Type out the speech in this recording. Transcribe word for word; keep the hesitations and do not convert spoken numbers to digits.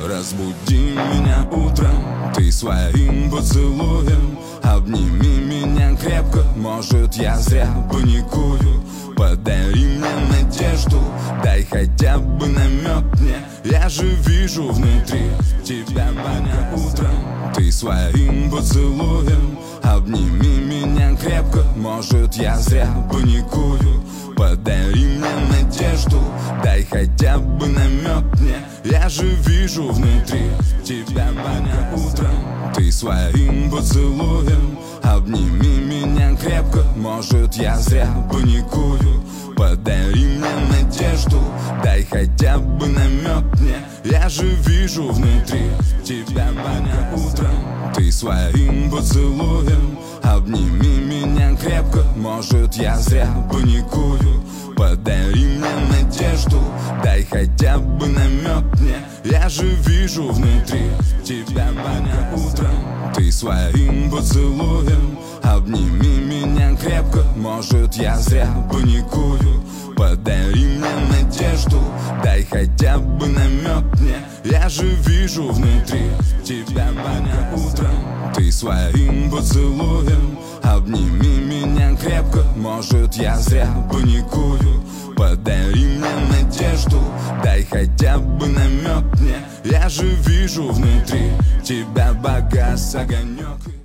Разбуди меня утром ты своим поцелуем. Обними меня крепко, может я зря паникую. Подари мне надежду, дай хотя бы намек мне. Я же вижу внутри тебя меня утром ты своим поцелуем. Обними меня крепко, может я зря паникую. Подари мне надежду, дай хотя бы намек мне. Я же вижу внутри тебя меня утром ты своим поцелуем. Обними меня крепко, может я зря паникую. Подари мне надежду, дай хотя бы намек мне. Я же вижу внутри тебя меня утром ты своим поцелуем. Обними меня крепко, может я зря паникую. Подари мне надежду, дай хотя бы намек мне. Я же вижу внутри тебя меня утром ты своим поцелуем. Обними меня крепко, может я зря паникую. Подари мне надежду, дай хотя бы намек мне. Я же вижу внутри тебя меня утром ты своим поцелуем. Обними меня крепко, может я зря паникую. Подари мне надежду, дай хотя бы намек мне. Я же вижу внутри тебя багаж огонек.